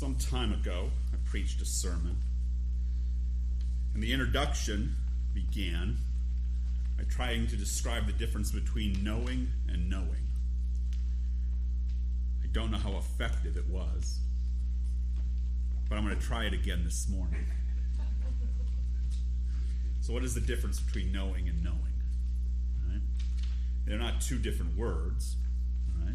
Some time ago, I preached a sermon, and the introduction began by trying to describe the difference between knowing and knowing. I don't know how effective it was, but I'm going to try it again this morning. So what is the difference between knowing and knowing? Right? They're not two different words. Right?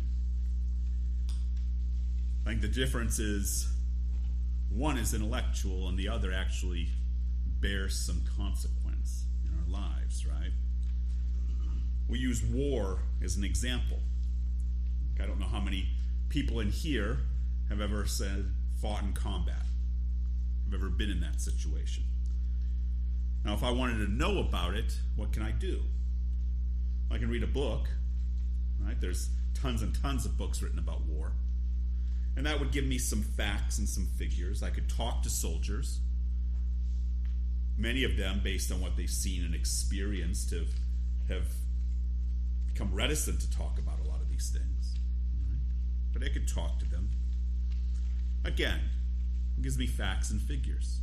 I think the difference is one is intellectual and the other actually bears some consequence in our lives, right? We use war as an example. I don't know how many people in here have ever fought in combat, have ever been in that situation. Now, if I wanted to know about it, what can I do? I can read a book, right? There's tons and tons of books written about war. And that would give me some facts and some figures. I could talk to soldiers. Many of them, based on what they've seen and experienced, have become reticent to talk about a lot of these things. Right? But I could talk to them. Again, it gives me facts and figures.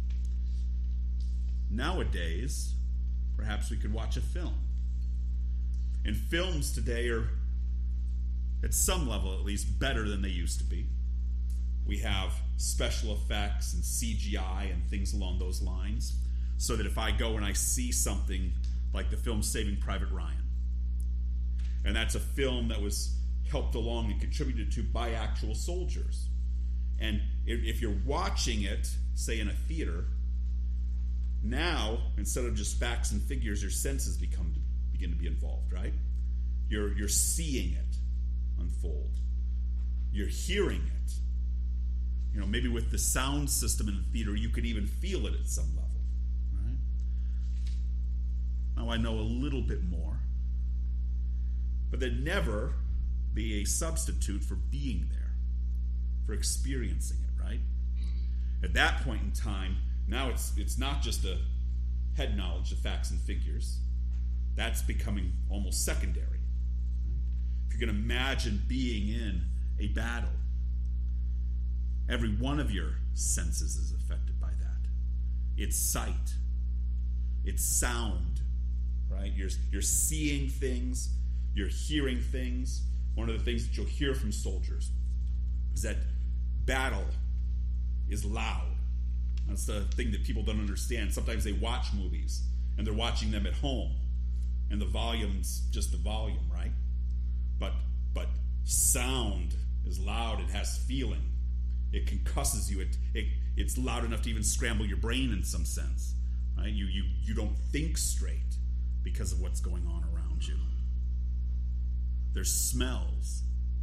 Nowadays, perhaps we could watch a film. And films today are, at some level at least, better than they used to be. We have special effects and CGI and things along those lines, so that if I go and I see something like the film Saving Private Ryan, and that's a film that was helped along and contributed to by actual soldiers, and if you're watching it, say in a theater, now, instead of just facts and figures, your senses begin to be involved, right? You're seeing it unfold. You're hearing it. You know, maybe with the sound system in the theater, you could even feel it at some level, right? Now I know a little bit more, but there'd never be a substitute for being there, for experiencing it, right? At that point in time, now it's not just a head knowledge of facts and figures. That's becoming almost secondary. If you can imagine being in a battle, every one of your senses is affected by that. It's sight. It's sound, right? You're seeing things. You're hearing things. One of the things that you'll hear from soldiers is that battle is loud. That's the thing that people don't understand. Sometimes they watch movies, and they're watching them at home, and the volume's just the volume, right? But sound is loud. It has feeling. It concusses you. It's loud enough to even scramble your brain in some sense, right? You don't think straight because of what's going on around you. There's smells.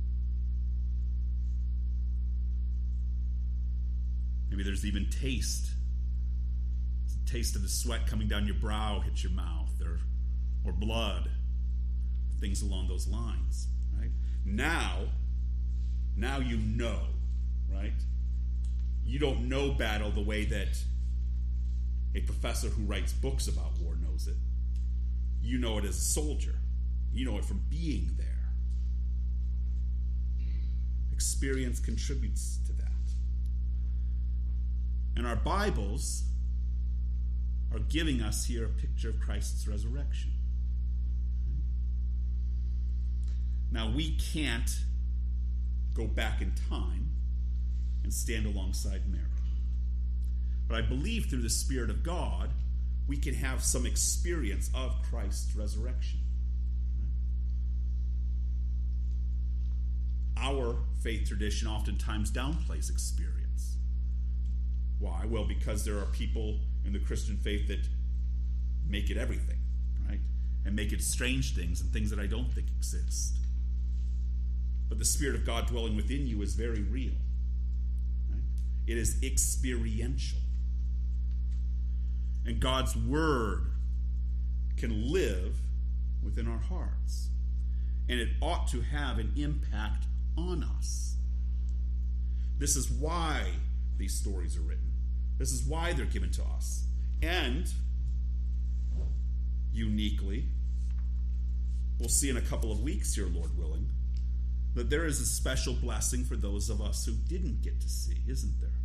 Maybe there's even taste. It's the taste of the sweat coming down your brow hits your mouth, or blood, things along those lines, right? Now you know, right? You don't know battle the way that a professor who writes books about war knows it. You know it as a soldier. You know it from being there. Experience contributes to that. And our Bibles are giving us here a picture of Christ's resurrection. Now, we can't go back in time and stand alongside Mary. But I believe through the Spirit of God, we can have some experience of Christ's resurrection. Our faith tradition oftentimes downplays experience. Why? Well, because there are people in the Christian faith that make it everything, right? And make it strange things and things that I don't think exist. But the Spirit of God dwelling within you is very real. Right? It is experiential. And God's Word can live within our hearts. And it ought to have an impact on us. This is why these stories are written. This is why they're given to us. And, uniquely, we'll see in a couple of weeks here, Lord willing, that there is a special blessing for those of us who didn't get to see, isn't there?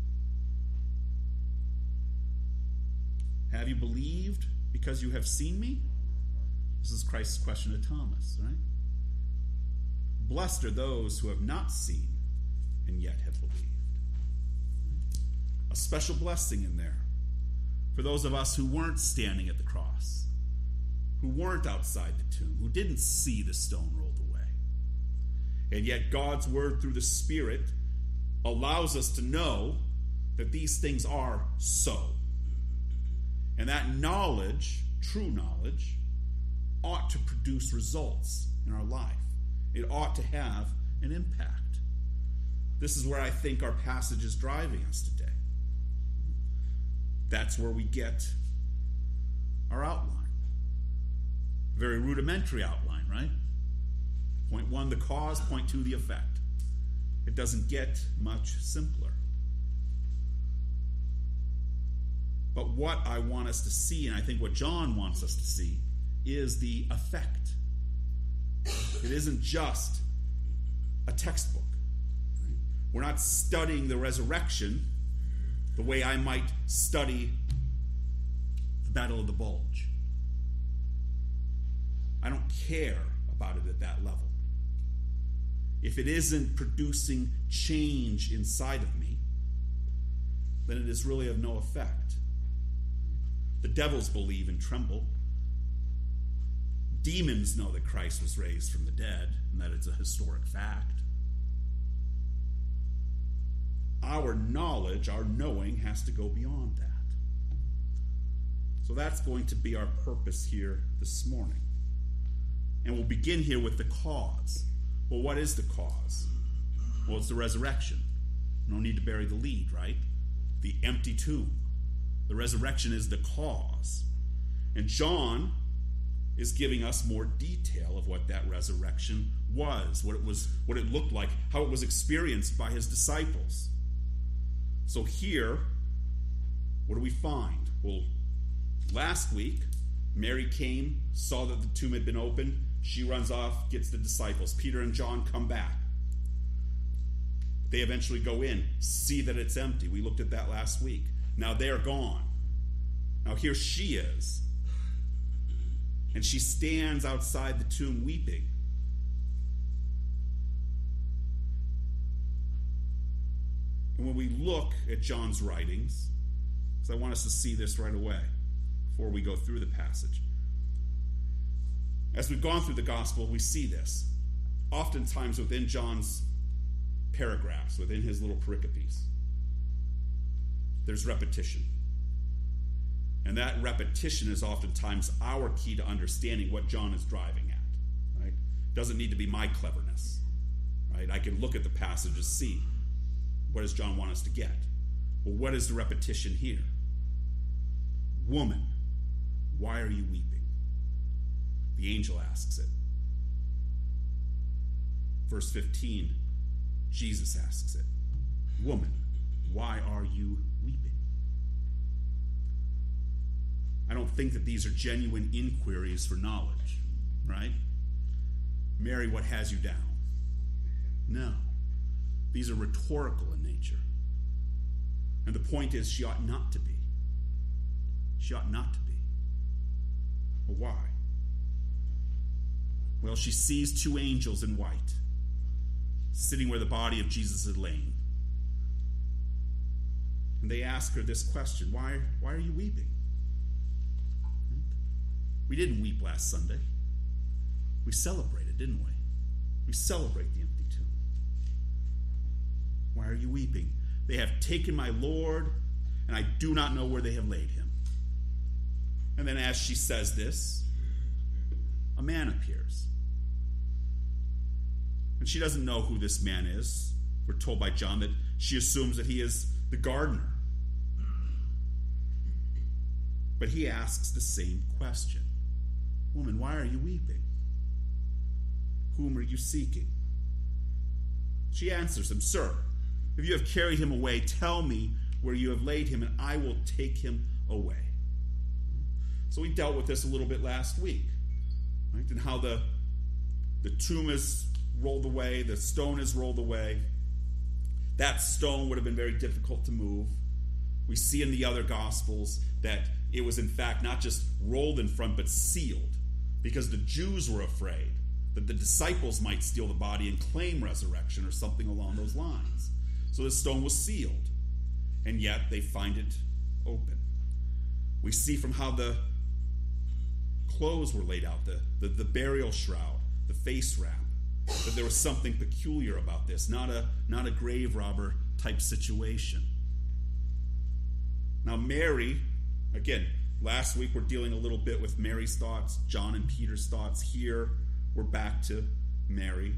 Have you believed because you have seen me? This is Christ's question to Thomas, right? Blessed are those who have not seen and yet have believed. A special blessing in there for those of us who weren't standing at the cross, who weren't outside the tomb, who didn't see the stone rolled away. And yet God's word through the Spirit allows us to know that these things are so. And that knowledge, true knowledge, ought to produce results in our life. It ought to have an impact. This is where I think our passage is driving us today. That's where we get our outline. Very rudimentary outline, right? Point 1, the cause. Point 2, the effect. It doesn't get much simpler. But what I want us to see, and I think what John wants us to see, is the effect. It isn't just a textbook. We're not studying the resurrection the way I might study the Battle of the Bulge. I don't care about it at that level. If it isn't producing change inside of me, then it is really of no effect. The devils believe and tremble. Demons know that Christ was raised from the dead and that it's a historic fact. Our knowledge, our knowing, has to go beyond that. So that's going to be our purpose here this morning. And we'll begin here with the cause. Well, what is the cause? Well, it's the resurrection. No need to bury the lead, right? The empty tomb. The resurrection is the cause. And John is giving us more detail of what that resurrection was, what it looked like, how it was experienced by his disciples. So here, what do we find? Well, last week, Mary came, saw that the tomb had been opened. She runs off, gets the disciples. Peter and John come back. They eventually go in, see that it's empty. We looked at that last week. Now they're gone. Now here she is. And she stands outside the tomb weeping. And when we look at John's writings, because I want us to see this right away before we go through the passage. As we've gone through the gospel, we see this. Oftentimes within John's paragraphs, within his little pericopes, there's repetition. And that repetition is oftentimes our key to understanding what John is driving at. Right? Doesn't need to be my cleverness. Right? I can look at the passage and see, what does John want us to get? Well, what is the repetition here? Woman, why are you weeping? The angel asks it. Verse 15, Jesus asks it. Woman, why are you weeping? I don't think that these are genuine inquiries for knowledge, right? Mary, what has you down? No. These are rhetorical in nature. And the point is, she ought not to be. She ought not to be. Well, why? Well, she sees two angels in white, sitting where the body of Jesus had lain. And they ask her this question, why are you weeping? We didn't weep last Sunday. We celebrated, didn't we? We celebrate the empty tomb. Why are you weeping? They have taken my Lord, and I do not know where they have laid him. And then as she says this, a man appears. And she doesn't know who this man is. We're told by John that she assumes that he is the gardener. But he asks the same question. Woman, why are you weeping? Whom are you seeking? She answers him, Sir, if you have carried him away, tell me where you have laid him, and I will take him away. So we dealt with this a little bit last week, right? And how the tomb is rolled away. The stone is rolled away. That stone would have been very difficult to move. We see in the other Gospels that it was in fact not just rolled in front, but sealed, because the Jews were afraid that the disciples might steal the body and claim resurrection or something along those lines. So the stone was sealed, and yet they find it open. We see from how the clothes were laid out, the burial shroud, the face wrap, that there was something peculiar about this, not a grave robber type situation. Now Mary, again, last week we're dealing a little bit with Mary's thoughts, John and Peter's thoughts. Here we're back to Mary.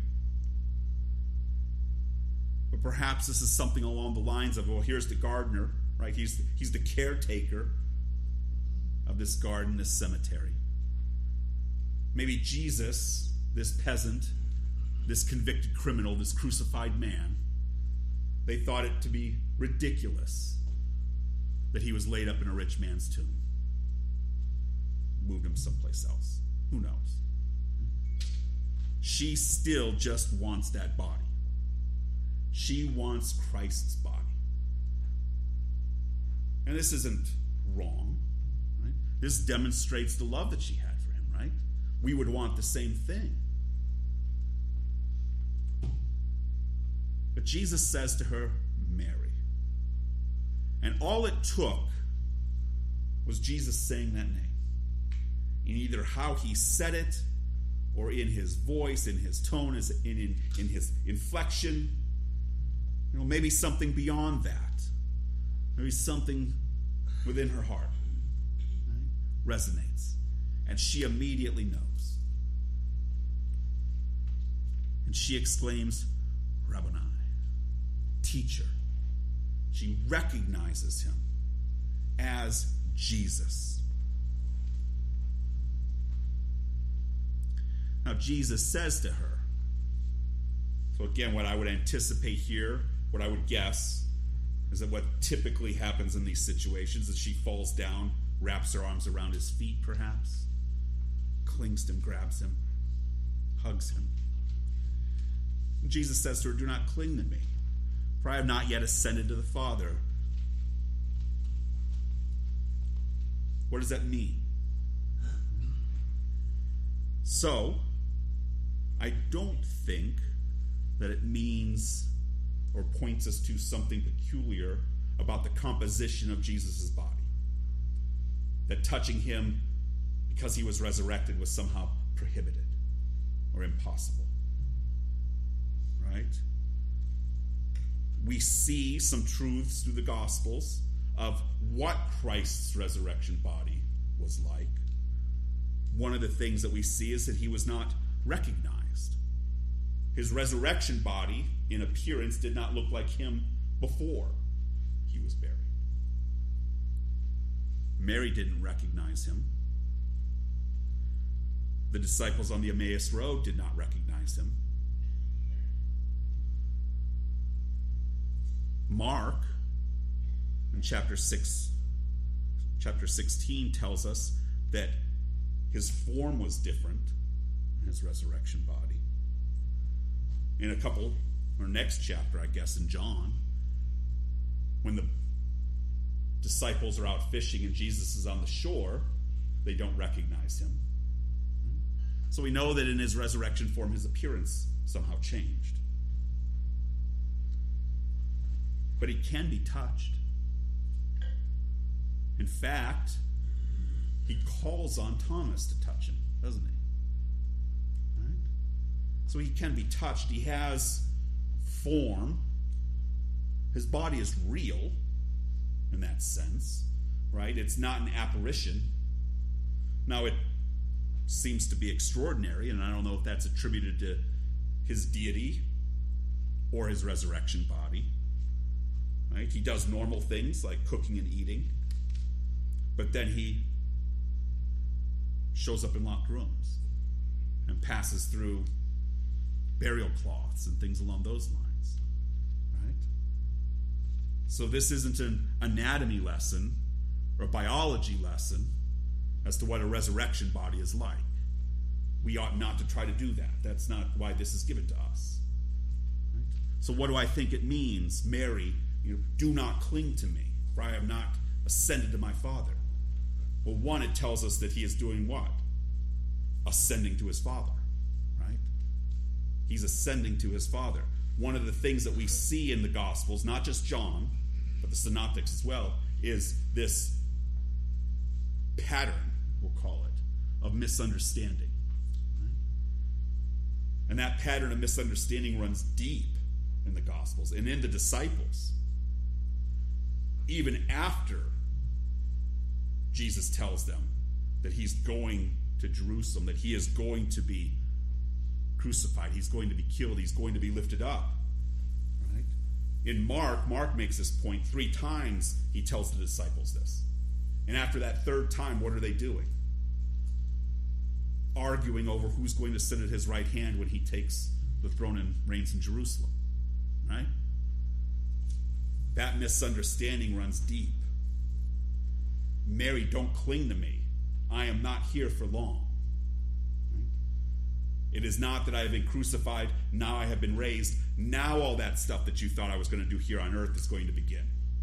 But perhaps this is something along the lines of, well, here's the gardener, right? He's the caretaker of this garden, this cemetery. Maybe Jesus, this peasant, this convicted criminal, this crucified man, they thought it to be ridiculous that he was laid up in a rich man's tomb. Moved him someplace else. Who knows? She still just wants that body. She wants Christ's body. And this isn't wrong, right? This demonstrates the love that she had for him, right? We would want the same thing. But Jesus says to her, Mary. And all it took was Jesus saying that name. In either how he said it, or in his voice, in his tone, in his inflection. You know, maybe something beyond that. Maybe something within her heart, right, resonates. And she immediately knows. And she exclaims, Rabboni, teacher. She recognizes him as Jesus. Now Jesus says to her, so again, what I would anticipate here, what I would guess, is that what typically happens in these situations is she falls down, wraps her arms around his feet perhaps, clings to him, grabs him, hugs him. And Jesus says to her, do not cling to me, for I have not yet ascended to the Father. What does that mean? So, I don't think that it means or points us to something peculiar about the composition of Jesus' body. That touching him because he was resurrected was somehow prohibited or impossible. Right? We see some truths through the Gospels of what Christ's resurrection body was like. One of the things that we see is that he was not recognized. His resurrection body, in appearance, did not look like him before he was buried. Mary didn't recognize him. The disciples on the Emmaus Road did not recognize him. Mark, in chapter 16, tells us that his form was different in his resurrection body. In next chapter, I guess, in John, when the disciples are out fishing and Jesus is on the shore, they don't recognize him. So we know that in his resurrection form, his appearance somehow changed. But he can be touched. In fact, he calls on Thomas to touch him, doesn't he? Right? So he can be touched. He has form. His body is real in that sense, right? It's not an apparition. Now, it seems to be extraordinary, and I don't know if that's attributed to his deity or his resurrection body. Right? He does normal things like cooking and eating, but then he shows up in locked rooms and passes through burial cloths and things along those lines. Right? So this isn't an anatomy lesson or a biology lesson as to what a resurrection body is like. we ought not to try to do that. That's not why this is given to us. Right? So what do I think it means? Mary, do not cling to me, for I have not ascended to my Father. Well, one, it tells us that he is doing what? Ascending to his Father, right? He's ascending to his Father. One of the things that we see in the Gospels, not just John, but the Synoptics as well, is this pattern, we'll call it, of misunderstanding. Right? And that pattern of misunderstanding runs deep in the Gospels and in the disciples. Even after Jesus tells them that he's going to Jerusalem, that he is going to be crucified, he's going to be killed, he's going to be lifted up. Right? In Mark makes this point 3 times. He tells the disciples this. And after that 3rd time, what are they doing? Arguing over who's going to sit at his right hand when he takes the throne and reigns in Jerusalem. Right? That misunderstanding runs deep. Mary, don't cling to me. I am not here for long. Right? It is not that I have been crucified, now I have been raised. Now all that stuff that you thought I was going to do here on earth is going to begin.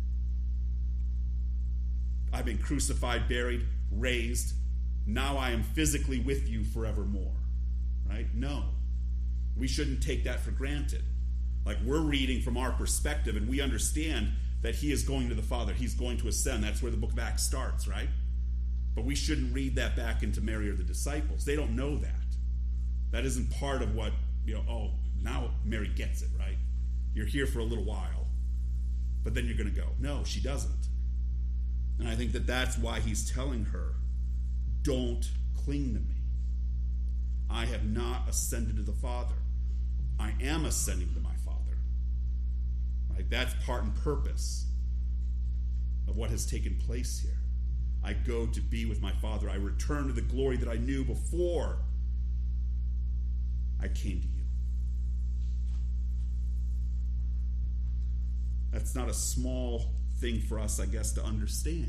I've been crucified, buried, raised. Now I am physically with you forevermore. Right? No. We shouldn't take that for granted. Like, we're reading from our perspective, and we understand that he is going to the Father. He's going to ascend. That's where the book of Acts starts, right? But we shouldn't read that back into Mary or the disciples. They don't know that. That isn't part of what, now Mary gets it, right? You're here for a little while, but then you're going to go. No, she doesn't. And I think that that's why he's telling her, don't cling to me. I have not ascended to the Father. I am ascending to my Father. Right? That's part and purpose of what has taken place here. I go to be with my Father. I return to the glory that I knew before I came to you. That's not a small thing for us, I guess, to understand.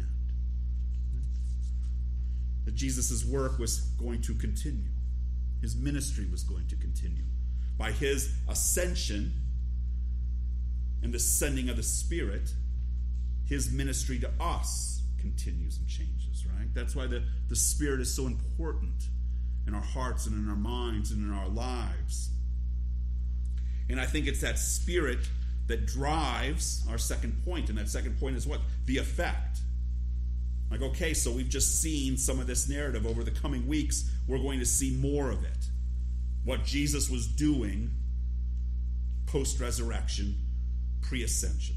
That Jesus' work was going to continue. His ministry was going to continue. By his ascension and the sending of the Spirit, his ministry to us continues and changes, right? That's why the Spirit is so important in our hearts and in our minds and in our lives. And I think it's that Spirit that drives our second point. And that second point is what? The effect. Like, okay, so we've just seen some of this narrative. Over the coming weeks, we're going to see more of it. What Jesus was doing post-resurrection, pre-ascension.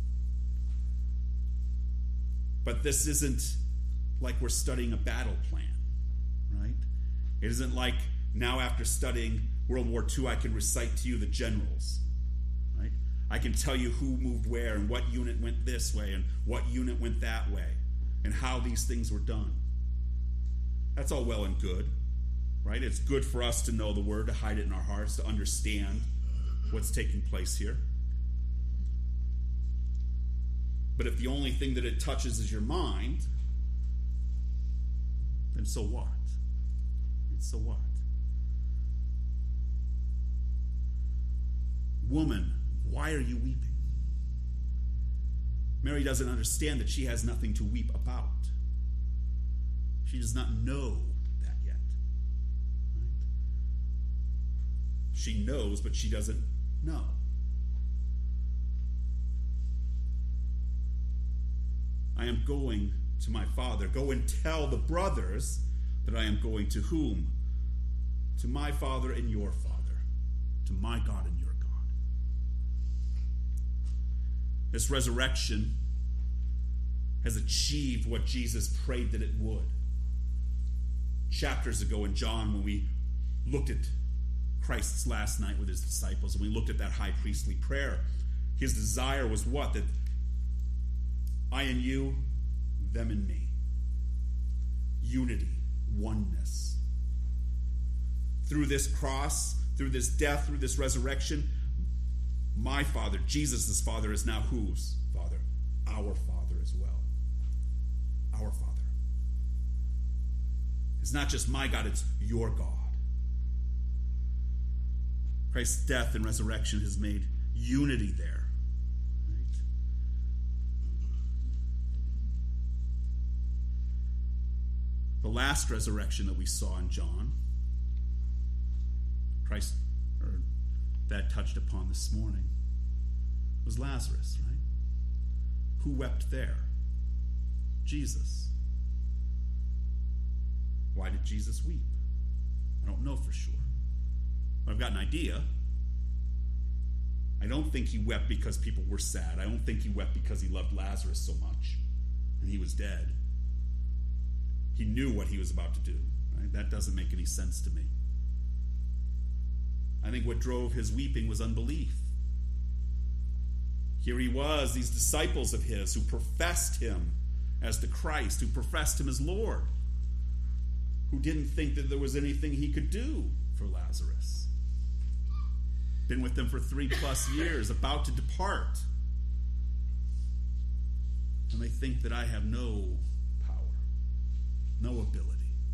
But this isn't like we're studying a battle plan, right? It isn't like now after studying World War II, I can recite to you the generals, right? I can tell you who moved where and what unit went this way and what unit went that way and how these things were done. That's all well and good, right? It's good for us to know the Word, to hide it in our hearts, to understand what's taking place here. But if the only thing that it touches is your mind, then so what? So what? Woman, why are you weeping? Mary doesn't understand that she has nothing to weep about. She does not know that yet. Right? She knows, but she doesn't know. I am going to my Father. Go and tell the brothers that I am going to whom? To my Father and your Father. To my God and your God. This resurrection has achieved what Jesus prayed that it would. Chapters ago in John, when we looked at Christ's last night with his disciples, and we looked at that high priestly prayer, his desire was what? That I and you, them and me. Unity, oneness. Through this cross, through this death, through this resurrection, my Father, Jesus' Father, is now whose Father? Our Father as well. Our Father. It's not just my God, it's your God. Christ's death and resurrection has made unity there. Right? The last resurrection that we saw in John, that touched upon this morning, was Lazarus, right? Who wept there? Jesus. Why did Jesus weep? I don't know for sure. But I've got an idea. I don't think he wept because people were sad. I don't think he wept because he loved Lazarus so much and he was dead. He knew what he was about to do. Right? That doesn't make any sense to me. I think what drove his weeping was unbelief. Here he was, these disciples of his who professed him as the Christ, who professed him as Lord, who didn't think that there was anything he could do for Lazarus. Been with them for 3+ years, about to depart. And they think that I have no power, no ability.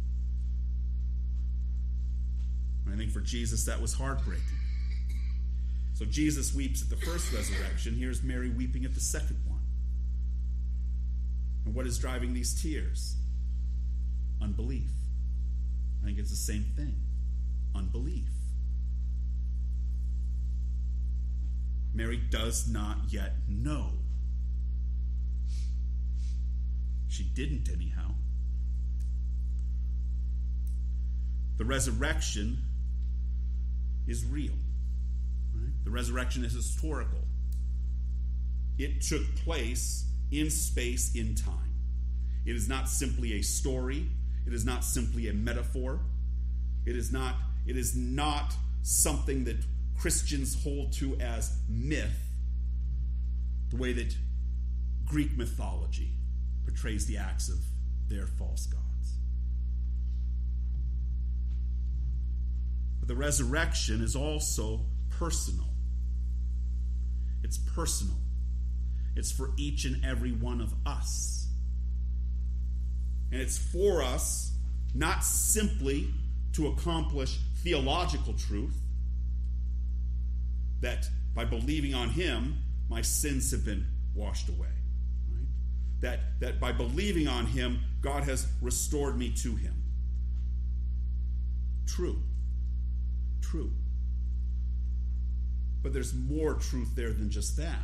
And I think for Jesus that was heartbreaking. So Jesus weeps at the first resurrection. Here's Mary weeping at the second one. And what is driving these tears? Unbelief. I think it's the same thing. Unbelief. Mary does not yet know. She didn't anyhow. The resurrection is real. Right? The resurrection is historical. It took place in space, in time. It is not simply a story. It is not simply a metaphor. It is not something that Christians hold to as myth, the way that Greek mythology portrays the acts of their false gods. But the resurrection is also personal. It's personal. It's for each and every one of us. And it's for us not simply to accomplish theological truth, that by believing on him, my sins have been washed away. Right? That by believing on him, God has restored me to him. True. But there's more truth there than just that.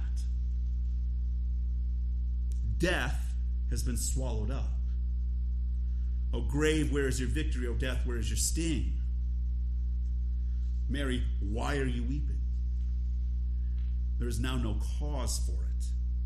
Death has been swallowed up. O grave, where is your victory? O death, where is your sting? Mary, why are you weeping? There is now no cause for it.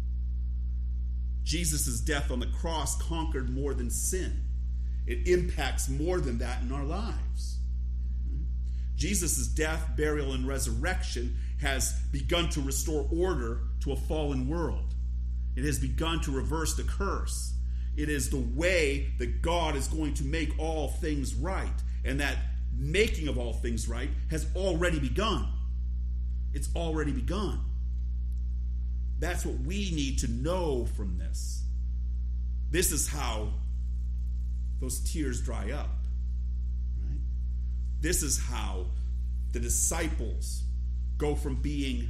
Jesus' death on the cross conquered more than sin. It impacts more than that in our lives. Jesus' death, burial, and resurrection has begun to restore order to a fallen world. It has begun to reverse the curse. It is the way that God is going to make all things right. And that making of all things right has already begun. It's already begun. That's what we need to know from this. This is how those tears dry up. Right? This is how the disciples go from being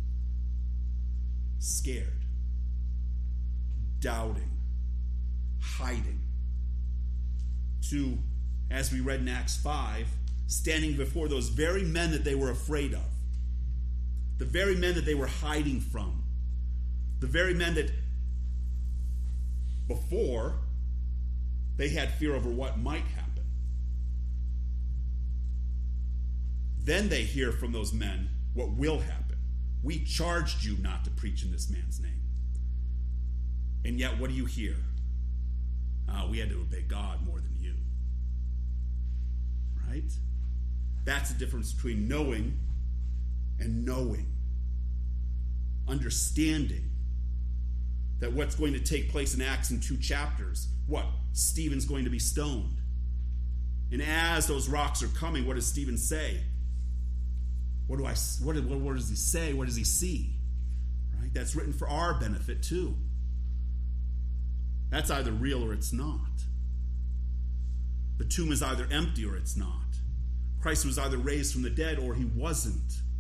scared, doubting, hiding, to, as we read in Acts 5, standing before those very men that they were afraid of, the very men that they were hiding from, the very men that before they had fear over what might happen. Then they hear from those men what will happen. We charged you not to preach in this man's name. And yet, what do you hear? We had to obey God more than you. Right? That's the difference between knowing and knowing. Understanding that what's going to take place in Acts in 2 chapters, what? Stephen's going to be stoned. And as those rocks are coming, what does Stephen say? What does he say? What does he see? Right? That's written for our benefit too. That's either real or it's not. The tomb is either empty or it's not. Christ was either raised from the dead or he wasn't.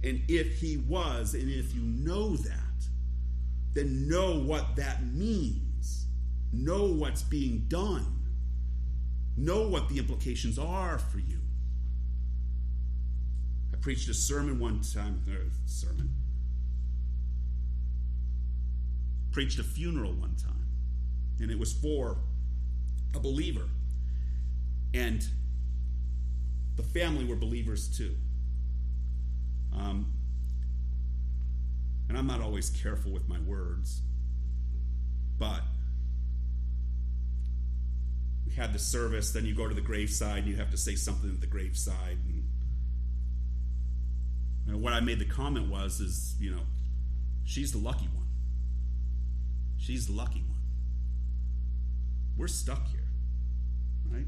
And if he was, and if you know that, then know what that means. Know what's being done. Know what the implications are for you. I preached a sermon one time, preached a funeral one time, and it was for a believer. And the family were believers too. And I'm not always careful with my words, but we had the service, then you go to the graveside, and you have to say something at the graveside. And what I made the comment was, she's the lucky one. She's the lucky one. We're stuck here, right?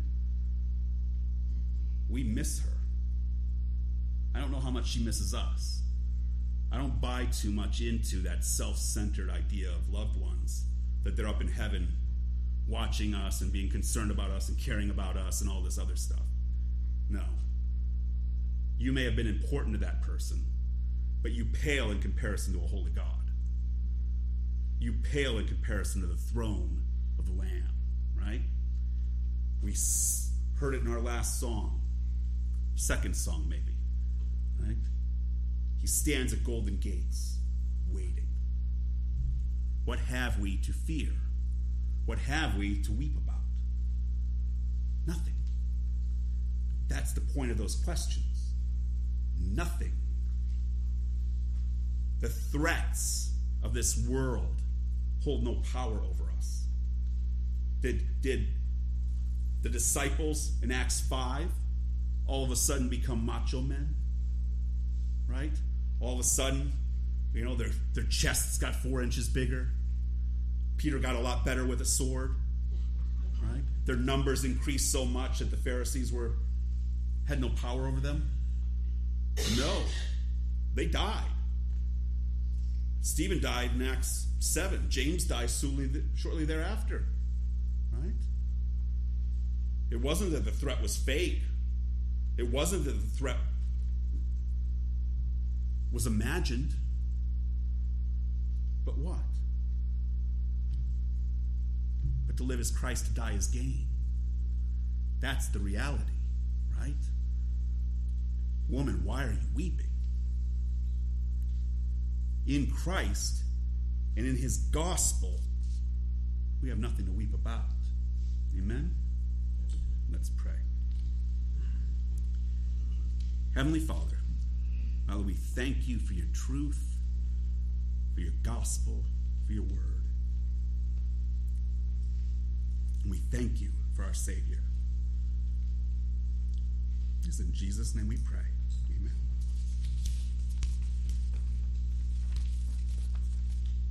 We miss her. I don't know how much she misses us. I don't buy too much into that self-centered idea of loved ones, that they're up in heaven watching us and being concerned about us and caring about us and all this other stuff. No. You may have been important to that person, but you pale in comparison to a holy God. You pale in comparison to the throne of the Lamb, right? We heard it in our last song, second song maybe, right? He stands at golden gates, waiting. What have we to fear? What have we to weep about? Nothing. That's the point of those questions. Nothing. The threats of this world hold no power over us. Did the disciples in Acts 5 all of a sudden become macho men? Right? All of a sudden, their chests got 4 inches bigger. Peter got a lot better with a sword. Right? Their numbers increased so much that the Pharisees had no power over them. No. They died. Stephen died in Acts 7. James died shortly thereafter. Right? It wasn't that the threat was fake. It wasn't that the threat was imagined. But what? But to live as Christ, to die as gain. That's the reality, right? Woman, why are you weeping? In Christ and in his gospel, we have nothing to weep about. Amen? Let's pray. Heavenly Father, we thank you for your truth, for your gospel, for your word. And we thank you for our Savior. It's in Jesus' name we pray.